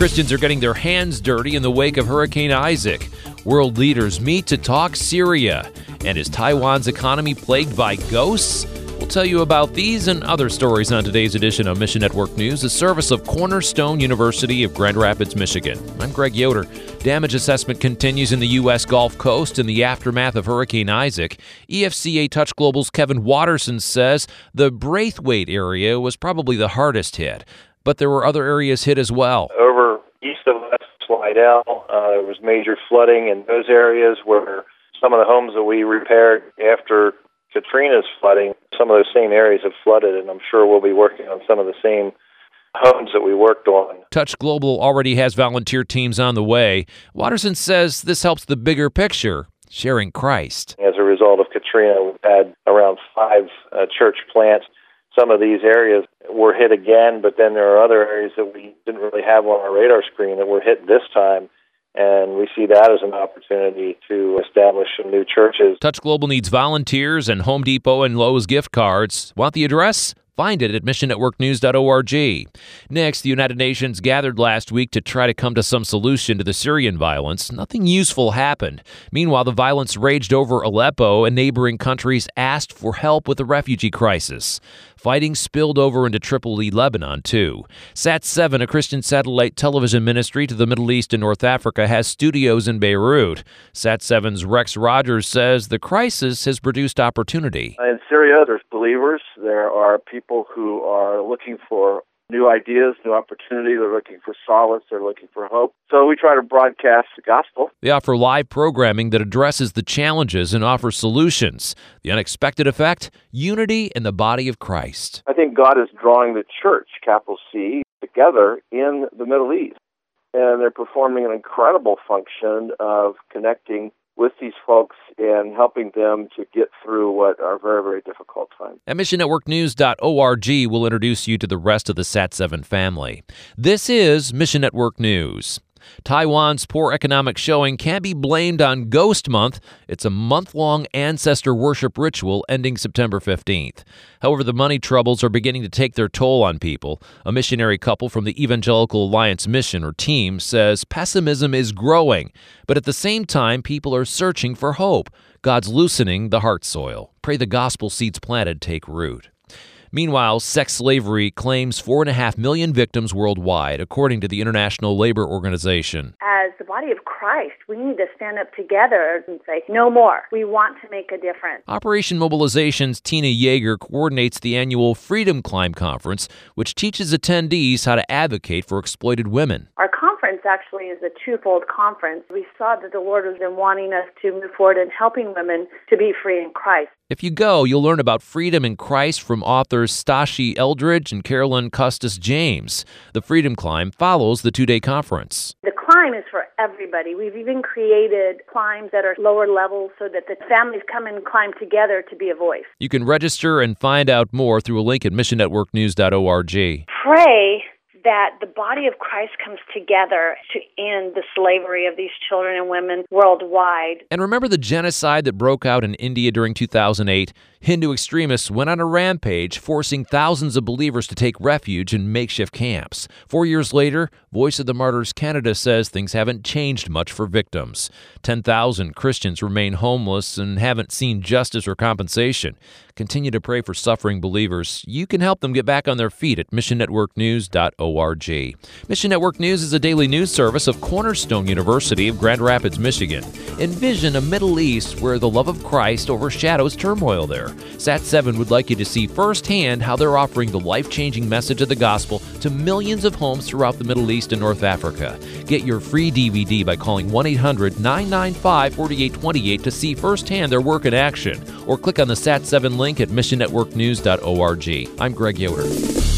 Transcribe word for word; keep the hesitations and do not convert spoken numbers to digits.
Christians are getting their hands dirty in the wake of Hurricane Isaac. World leaders meet to talk Syria. And is Taiwan's economy plagued by ghosts? We'll tell you about these and other stories on today's edition of Mission Network News, a service of Cornerstone University of Grand Rapids, Michigan. I'm Greg Yoder. Damage assessment continues in the U S Gulf Coast in the aftermath of Hurricane Isaac. E F C A Touch Global's Kevin Watterson says the Braithwaite area was probably the hardest hit, but there were other areas hit as well. Over east of us, Slidell, uh, there was major flooding in those areas where some of the homes that we repaired after Katrina's flooding, some of those same areas have flooded, and I'm sure we'll be working on some of the same homes that we worked on. Touch Global already has volunteer teams on the way. Watterson says this helps the bigger picture, sharing Christ. As a result of Katrina, we've had around five uh, church plants. Some of these areas were hit again, but then there are other areas that we didn't really have on our radar screen that were hit this time. And we see that as an opportunity to establish some new churches. Touch Global needs volunteers and Home Depot and Lowe's gift cards. Want the address? Find it at mission network news dot org. Next, the United Nations gathered last week to try to come to some solution to the Syrian violence. Nothing useful happened. Meanwhile, the violence raged over Aleppo, and neighboring countries asked for help with the refugee crisis. Fighting spilled over into Tripoli, Lebanon, too. Sat seven, a Christian satellite television ministry to the Middle East and North Africa, has studios in Beirut. Sat seven's Rex Rogers says the crisis has produced opportunity. In Syria, there's believers. There are people who are looking for new ideas, new opportunity. They're looking for solace. They're looking for hope. So we try to broadcast the gospel. They offer live programming that addresses the challenges and offers solutions. The unexpected effect? Unity in the body of Christ. I think God is drawing the church, capital C, together in the Middle East. And they're performing an incredible function of connecting with these folks and helping them to get through what are very, very difficult times. At mission network news dot org, we'll introduce you to the rest of the Sat seven family. This is Mission Network News. Taiwan's poor economic showing can't be blamed on Ghost Month. It's a month-long ancestor worship ritual ending September fifteenth. However, the money troubles are beginning to take their toll on people. A missionary couple from the Evangelical Alliance Mission, or team, says pessimism is growing, but at the same time, people are searching for hope. God's loosening the heart soil. Pray the gospel seeds planted take root. Meanwhile, sex slavery claims four and a half million victims worldwide, according to the International Labor Organization. As the body of Christ, we need to stand up together and say, no more. We want to make a difference. Operation Mobilization's Tina Yeager coordinates the annual Freedom Climb Conference, which teaches attendees how to advocate for exploited women. Our conference actually is a twofold conference. We saw that the Lord was in wanting us to move forward in helping women to be free in Christ. If you go, you'll learn about freedom in Christ from authors Stashi Eldridge and Carolyn Custis James. The Freedom Climb follows the two-day conference. The climb is for everybody. We've even created climbs that are lower levels so that the families come and climb together to be a voice. You can register and find out more through a link at mission network news dot org. Pray that the body of Christ comes together to end the slavery of these children and women worldwide. And remember the genocide that broke out in India during two thousand eight? Hindu extremists went on a rampage, forcing thousands of believers to take refuge in makeshift camps. Four years later, Voice of the Martyrs Canada says things haven't changed much for victims. ten thousand Christians remain homeless and haven't seen justice or compensation. Continue to pray for suffering believers. You can help them get back on their feet at mission network news dot org. Mission Network News is a daily news service of Cornerstone University of Grand Rapids, Michigan. Envision a Middle East where the love of Christ overshadows turmoil there. Sat seven would like you to see firsthand how they're offering the life-changing message of the gospel to millions of homes throughout the Middle East and North Africa. Get your free D V D by calling one eight hundred nine nine five four eight two eight to see firsthand their work in action, or click on the Sat seven link at mission network news dot org. I'm Greg Yoder.